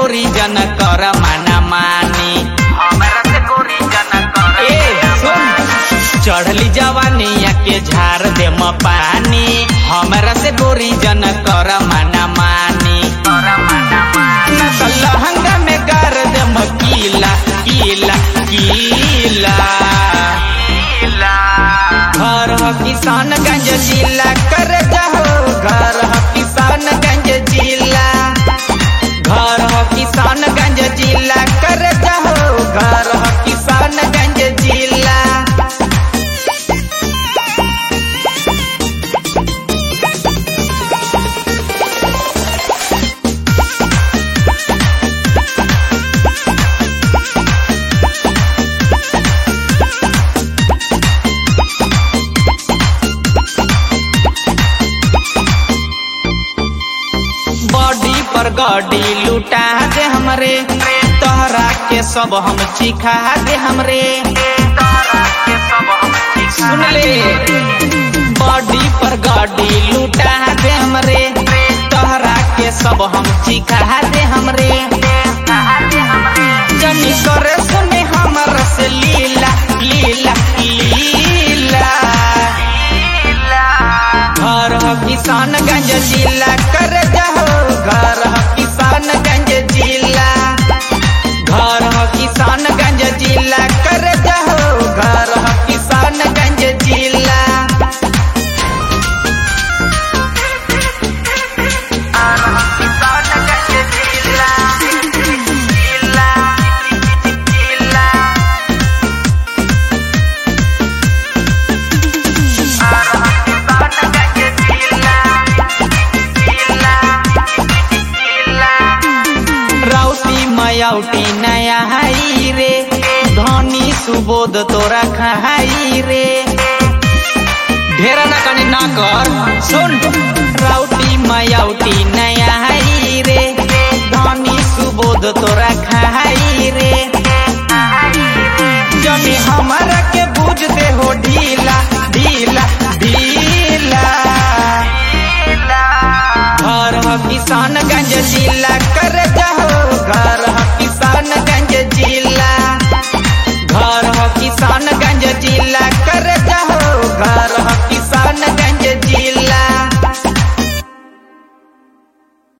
गोरी जन कर माना मानी, हमरा से गोरी जन कर चढ़ली जवानिया के झार दे म पानी, हमरा से गोरी जन कर माना मानी, लहंगा में गार दे म कीला कीला कीला। घर ह किसानगंज जिला कर जाओ, घर ह किसानगंज जिला, घर ह किसानगंज जिला कर जाओ, घर ह किसानगंज जिला। बॉडी पर गाड़ी लुटा दे हमरे, तोहरा के सब हम चिखा दे हमरे, सुन ले। बॉडी पर गाड़ी लुटा दे हमरे, तोहरा के सब हम चिखा दे हमरे, जनी करे सुने हमर से लीला लीला लीला। घर ह किसानगंज जिला कर जाओ, घर ह किसानगंज जिला, घर ह किसानगंज जिला कर जाओ, घर ह किसानगंज जिला। राउटी मयाउटी नया हाई रे, धनी सुबोध तोरा खाई रे, ढेरा ना कनी ना कर सुन। राउटी मयाउटी नया हाई रे, धनी सुबोध तोरा खाई रे, जनी हमारा के बुझ दे हो ढीला ढीला ढीला। घर ह किसानगंज जिला कर